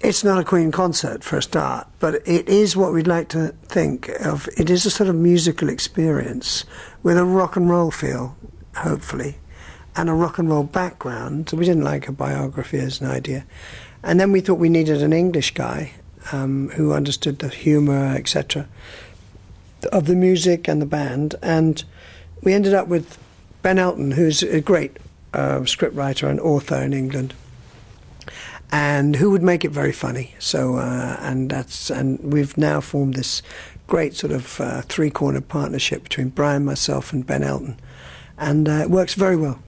It's not a Queen concert for a start, but it is what we'd like to think of. It is a sort of musical experience with a rock and roll feel, hopefully, and a rock and roll background. So we didn't like a biography as an idea. And then we thought we needed an English guy who understood the humour, etc., of the music and the band. And we ended up with Ben Elton, who's a great scriptwriter and author in England, and who would make it very funny. So and we've now formed this great sort of three-cornered partnership between Brian, myself, and Ben Elton, and it works very well.